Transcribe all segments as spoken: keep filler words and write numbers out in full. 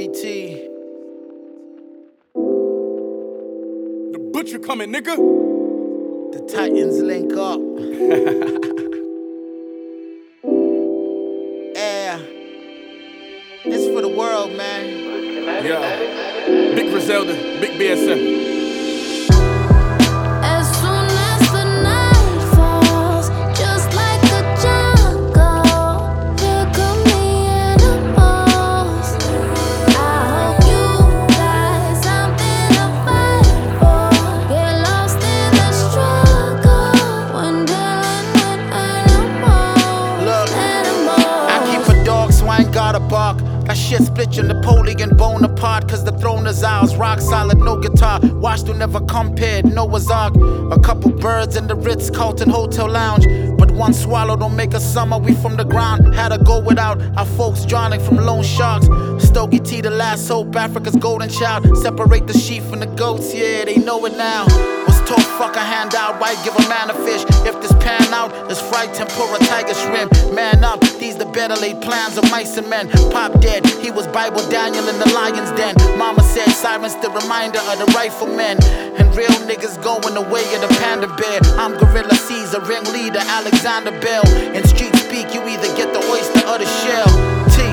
T. The butcher coming, nigga. The Titans link up. Yeah. It's for the world, man. Yeah. Big Griselda, Big B S M. That shit split you Napoleon Bonaparte. Cause the throne is ours, rock solid, no guitar. Washed to never compared, Noah's Ark. A couple birds in the Ritz-Carlton Hotel Lounge. But one swallow don't make a summer, we from the ground. Had to go without our folks drowning from loan sharks. Stogie T, the last hope, Africa's golden child. Separate the sheep from the goats, yeah, they know it now. Was told fuck a handout, why give a man a fish? If this pan out, it's fried tempura, tiger shrimp. Man up, these the better laid plans of mice and men. Pop dead, he was Bible Daniel in the lion's den. Mama said sirens the reminder of the riflemen. And real niggas going the way of the panda bear. I'm Gorilla Caesar, ringleader Alexander Bell. In street speak, you either get the oyster or the shell. T.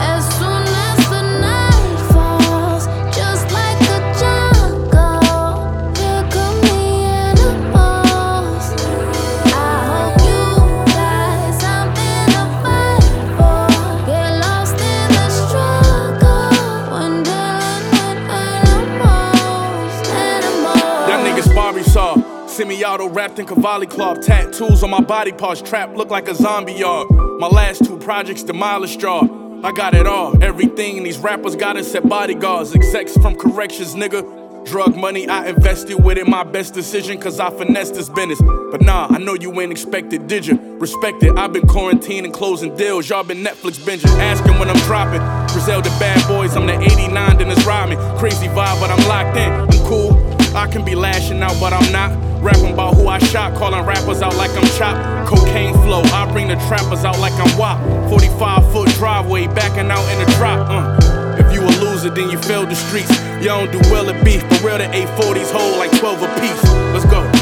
Semi-auto wrapped in Cavalli cloth, tattoos on my body parts, trap look like a zombie yard. My last two projects demolished y'all. I got it all, everything these rappers got is set bodyguards, execs from corrections, nigga. Drug money, I invested with it, my best decision, cause I finessed this business. But nah, I know you ain't expected, did you? Respect it, I've been quarantining, closing deals, y'all been Netflix binging, asking when I'm dropping. Griselda bad boys, I'm the eighty-nine, then it's rhyming. Crazy vibe, but I'm locked in, I'm cool. I can be lashing out, but I'm not. Rapping about who I shot, calling rappers out like I'm chopped. Cocaine flow, I bring the trappers out like I'm W A P. forty-five foot driveway, backing out in the drop. Uh. If you a loser, then you failed the streets. You don't do well at beef, but real the eight forties hold like twelve apiece. Let's go.